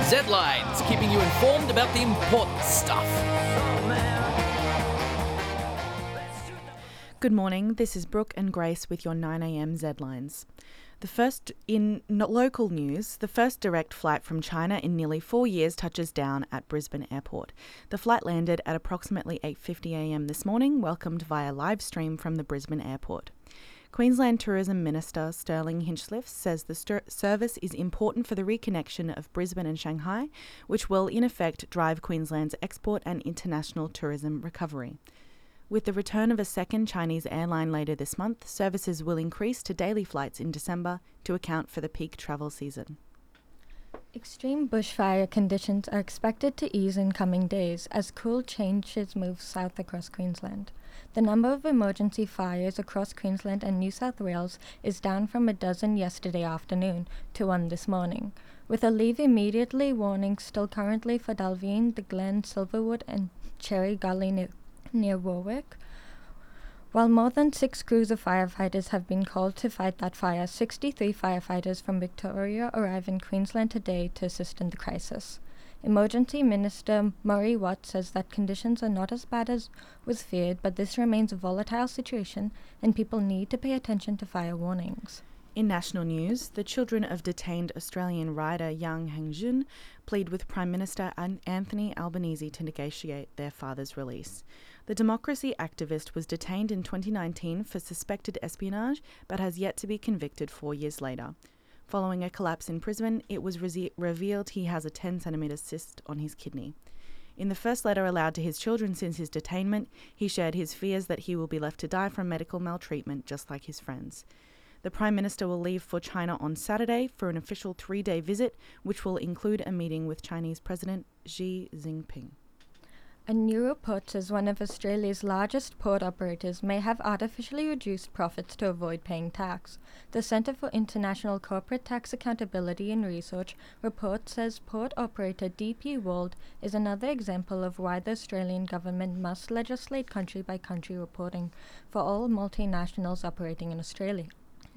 Z-Lines, keeping you informed about the important stuff. Good morning, this is Brooke and Grace with your 9am Z-Lines. Local news, the first direct flight from China in nearly 4 years touches down at Brisbane Airport. The flight landed at approximately 8:50am this morning, welcomed via live stream from the Brisbane Airport. Queensland Tourism Minister Sterling Hinchliffe says the service is important for the reconnection of Brisbane and Shanghai, which will in effect drive Queensland's export and international tourism recovery. With the return of a second Chinese airline later this month, services will increase to daily flights in December to account for the peak travel season. Extreme bushfire conditions are expected to ease in coming days as cool changes move south across Queensland. The number of emergency fires across Queensland and New South Wales is down from a dozen yesterday afternoon to one this morning, with a leave immediately warning still currently for Dalveen, The Glen, Silverwood and Cherry Gully near Warwick. While more than 6 crews of firefighters have been called to fight that fire, 63 firefighters from Victoria arrive in Queensland today to assist in the crisis. Emergency Minister Murray Watt says that conditions are not as bad as was feared, but this remains a volatile situation and people need to pay attention to fire warnings. In national news, the children of detained Australian rider Yang Hangjun plead with Prime Minister Anthony Albanese to negotiate their father's release. The democracy activist was detained in 2019 for suspected espionage, but has yet to be convicted 4 years later. Following a collapse in Brisbane, it was revealed he has a 10-centimetre cyst on his kidney. In the first letter allowed to his children since his detainment, he shared his fears that he will be left to die from medical maltreatment just like his friends. The Prime Minister will leave for China on Saturday for an official 3-day visit, which will include a meeting with Chinese President Xi Jinping. A new report says one of Australia's largest port operators may have artificially reduced profits to avoid paying tax. The Centre for International Corporate Tax Accountability and Research report says port operator DP World is another example of why the Australian government must legislate country-by-country reporting for all multinationals operating in Australia.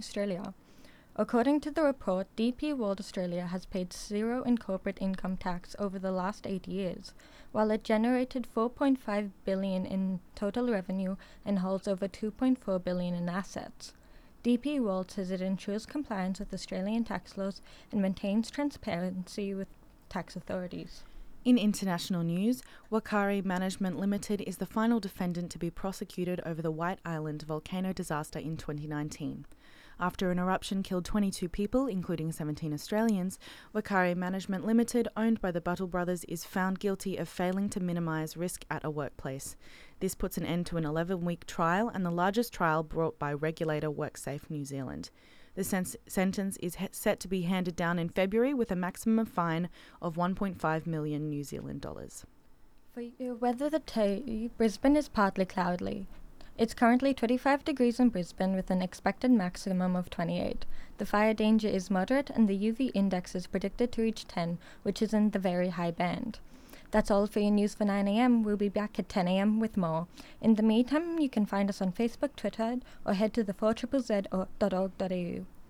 According to the report, DP World Australia has paid zero in corporate income tax over the last 8 years, while it generated $4.5 billion in total revenue and holds over $2.4 billion in assets. DP World says it ensures compliance with Australian tax laws and maintains transparency with tax authorities. In international news, Wakari Management Limited is the final defendant to be prosecuted over the White Island volcano disaster in 2019. After an eruption killed 22 people, including 17 Australians, Wakari Management Limited, owned by the Buttle brothers, is found guilty of failing to minimise risk at a workplace. This puts an end to an 11-week trial and the largest trial brought by regulator WorkSafe New Zealand. The sentence is set to be handed down in February with a maximum fine of 1.5 million New Zealand dollars. For your weather today, Brisbane is partly cloudy. It's currently 25 degrees in Brisbane with an expected maximum of 28. The fire danger is moderate and the UV index is predicted to reach 10, which is in the very high band. That's all for your news for 9am. We'll be back at 10am with more. In the meantime, you can find us on Facebook, Twitter, or head to the 4ZZZ.org.au.